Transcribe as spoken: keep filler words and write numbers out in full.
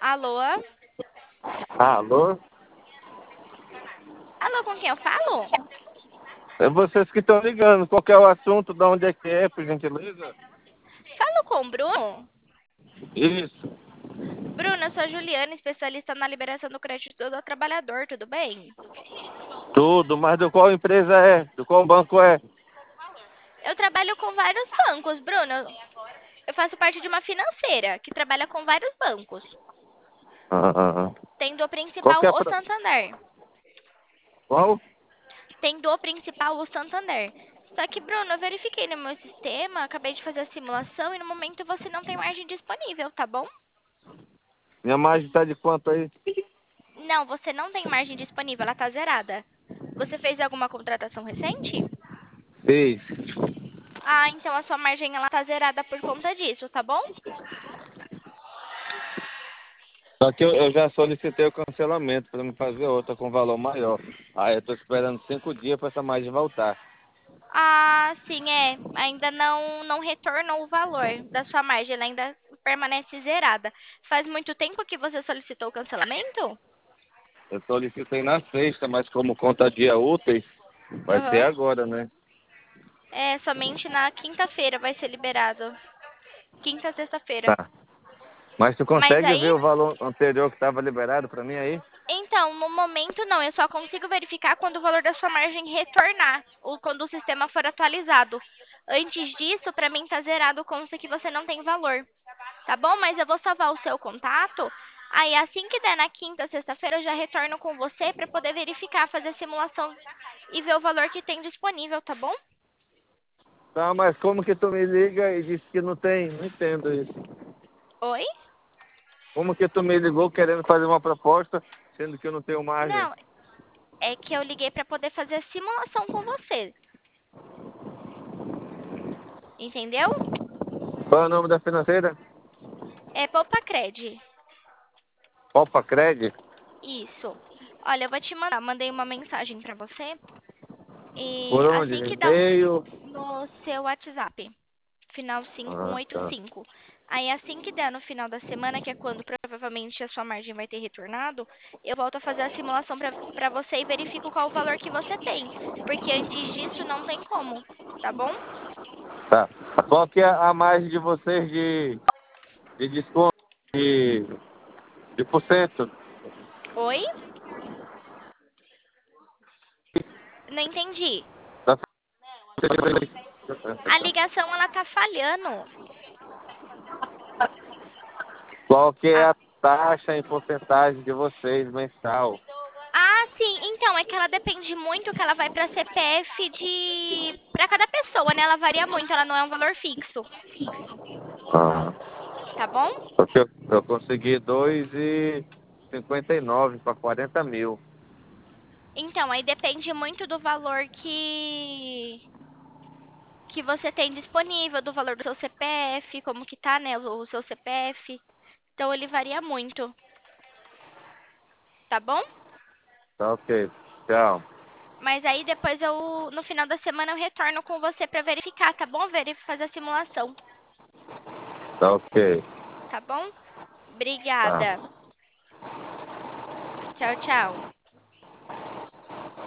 Alô? Alô? Alô, com quem eu falo? É vocês que estão ligando. Qual que é o assunto? De onde é que é, por gentileza? Falo com o Bruno? Isso. Bruno, eu sou a Juliana, especialista na liberação do crédito do trabalhador, tudo bem? Tudo, mas do qual empresa é? Do qual banco é? Eu trabalho com vários bancos, Bruno. Eu faço parte de uma financeira que trabalha com vários bancos, Ah, ah, ah. tendo o Qual principal que é a o pro... Santander. Qual? Tendo o principal o Santander. Só que, Bruno, eu verifiquei no meu sistema, acabei de fazer a simulação e no momento você não tem margem disponível, tá bom? Minha margem tá de quanto aí? Não, você não tem margem disponível, ela tá zerada. Você fez alguma contratação recente? Seis. Ah, então a sua margem ela tá zerada por conta disso, tá bom? Só que eu, eu já solicitei o cancelamento para me fazer outra com valor maior. Aí eu tô esperando cinco dias para essa margem voltar. Ah, sim, é. Ainda não não retornou o valor da sua margem, ela ainda permanece zerada. Faz muito tempo que você solicitou o cancelamento? Eu solicitei na sexta, mas como conta dia úteis, vai ser Aham. agora, né? É, somente na quinta-feira vai ser liberado. Quinta, sexta-feira. Tá. Mas tu Mas consegue ver aí, o valor anterior que estava liberado para mim aí? então, no momento não, eu só consigo verificar quando o valor da sua margem retornar, ou quando o sistema for atualizado. Antes disso, para mim tá zerado, consta que você não tem valor. Tá bom? Mas eu vou salvar o seu contato. Aí assim que der na quinta, sexta-feira, eu já retorno com você para poder verificar, fazer a simulação e ver o valor que tem disponível, tá bom? Tá, mas como que tu me liga e disse que não tem? Não entendo isso. Oi? Como que tu me ligou querendo fazer uma proposta, sendo que eu não tenho margem? Não, é que eu liguei para poder fazer a simulação com você. Entendeu? Qual é o nome da financeira? É Poupa Cred. Opa Cred? Isso. Olha, eu vou te mandar. Mandei uma mensagem para você. E Por onde? assim que dá um- E-mail? no seu WhatsApp. Final cinco um Ah, oito tá. cinco. Aí assim que der no final da semana, que é quando provavelmente a sua margem vai ter retornado, eu volto a fazer a simulação para você e verifico qual o valor que você tem. Porque antes disso não tem como, tá bom? Tá. Qual que é a margem de vocês de, de desconto? De, de por cento? Oi? Não entendi. Da- A ligação ela tá falhando. Qual que é Ah, a taxa em porcentagem de vocês mensal? ah, sim. Então, é que ela depende muito que ela vai para C P F de para cada pessoa, né? Ela varia muito, ela não é um valor fixo, Ah, tá bom? porque eu, eu consegui dois e cinquenta e nove para quarenta mil. Então, aí depende muito do valor que que você tem disponível, do valor do seu C P F, como que tá, né, o seu C P F. Então ele varia muito, tá bom? Tá ok. Tchau. Mas aí depois eu no final da semana eu retorno com você para verificar, tá bom? Verificar fazer a simulação, Tá ok. tá bom? Tá. Obrigada. Tchau, tchau.